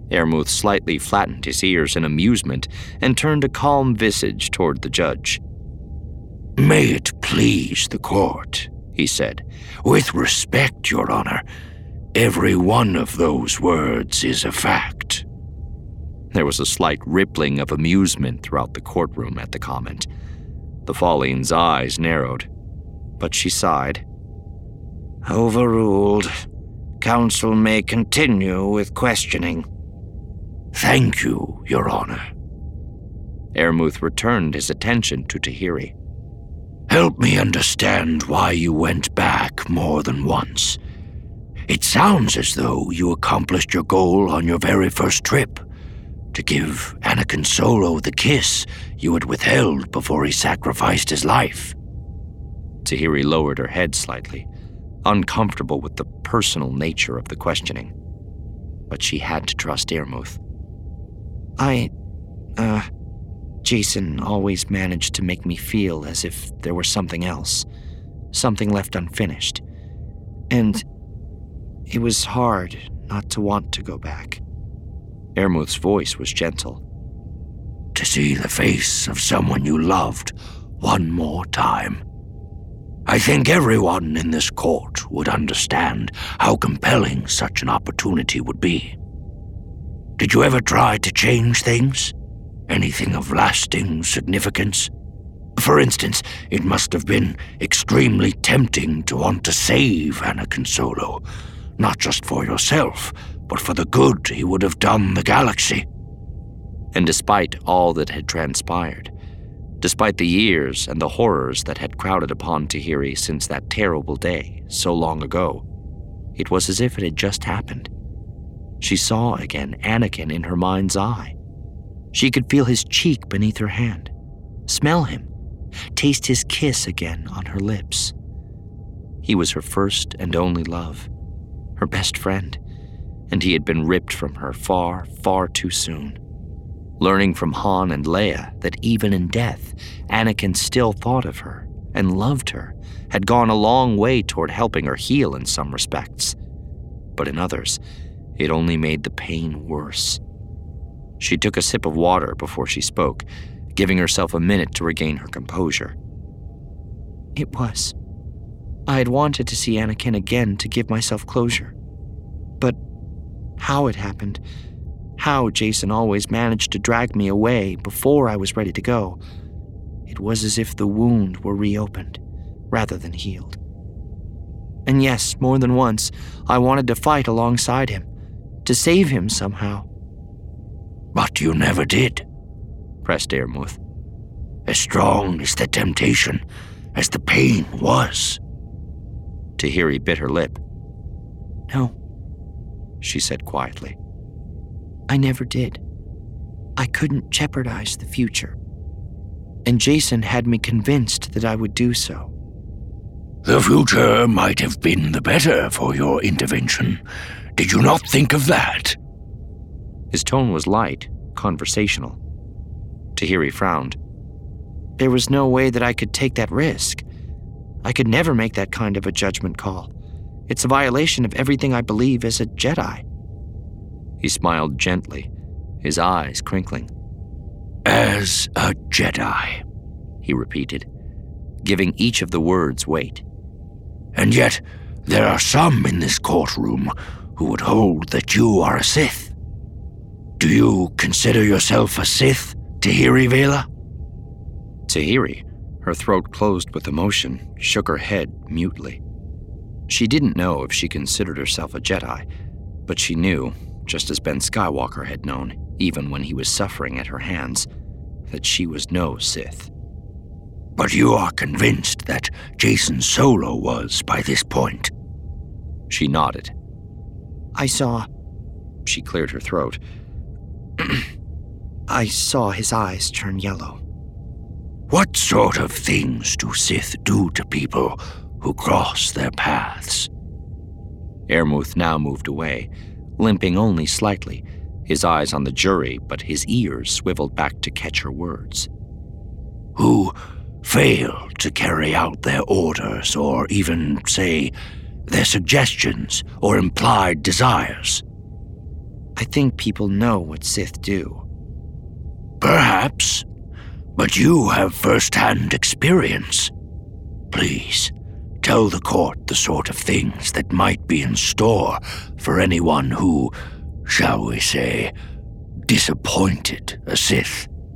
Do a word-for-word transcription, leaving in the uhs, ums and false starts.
Ermuth slightly flattened his ears in amusement and turned a calm visage toward the judge. "May it please the court," he said. "With respect, Your Honor, every one of those words is a fact." There was a slight rippling of amusement throughout the courtroom at the comment. The Falline's eyes narrowed, but she sighed. "Overruled. Counsel may continue with questioning." "Thank you, Your Honor." Ermuth returned his attention to Tahiri. "Help me understand why you went back more than once. It sounds as though you accomplished your goal on your very first trip, to give Anakin Solo the kiss you had withheld before he sacrificed his life." Tahiri lowered her head slightly, uncomfortable with the personal nature of the questioning. But she had to trust Ermuth. I, uh, Jacen always managed to make me feel as if there was something else, something left unfinished. And it was hard not to want to go back. Ermuth's voice was gentle. "To see the face of someone you loved one more time. I think everyone in this court would understand how compelling such an opportunity would be. Did you ever try to change things? Anything of lasting significance? For instance, it must have been extremely tempting to want to save Anakin Solo, not just for yourself, but for the good he would have done the galaxy." And despite all that had transpired, despite the years and the horrors that had crowded upon Tahiri since that terrible day so long ago, it was as if it had just happened. She saw again Anakin in her mind's eye. She could feel his cheek beneath her hand, smell him, taste his kiss again on her lips. He was her first and only love, her best friend, and he had been ripped from her far, far too soon. Learning from Han and Leia that even in death, Anakin still thought of her and loved her had gone a long way toward helping her heal in some respects. But in others, it only made the pain worse. She took a sip of water before she spoke, giving herself a minute to regain her composure. "It was. I had wanted to see Anakin again to give myself closure. But how it happened, how Jacen always managed to drag me away before I was ready to go, it was as if the wound were reopened rather than healed. And yes, more than once, I wanted to fight alongside him, to save him somehow." "But you never did," pressed Ermuth. "As strong as the temptation, as the pain was." Tahiri bit her lip. "No," she said quietly. "I never did. I couldn't jeopardize the future. And Jacen had me convinced that I would do so." "The future might have been the better for your intervention. Did you not think of that?" His tone was light, conversational. Tahiri frowned. "There was no way that I could take that risk. I could never make that kind of a judgment call. It's a violation of everything I believe as a Jedi." He smiled gently, his eyes crinkling. "As a Jedi," he repeated, giving each of the words weight. "And yet, there are some in this courtroom who would hold that you are a Sith. Do you consider yourself a Sith, Tahiri Vela?" Tahiri, her throat closed with emotion, shook her head mutely. She didn't know if she considered herself a Jedi, but she knew, just as Ben Skywalker had known, even when he was suffering at her hands, that she was no Sith. "But you are convinced that Jacen Solo was by this point?" She nodded. "I saw..." She cleared her throat. "I saw his eyes turn yellow." "What sort of things do Sith do to people who cross their paths?" Ermuth now moved away, limping only slightly, his eyes on the jury, but his ears swiveled back to catch her words. "Who fail to carry out their orders or even, say, their suggestions or implied desires?" I think people know what Sith do. Perhaps, but you have first-hand experience. Please, tell the court the sort of things that might be in store for anyone who, shall we say, disappointed a Sith.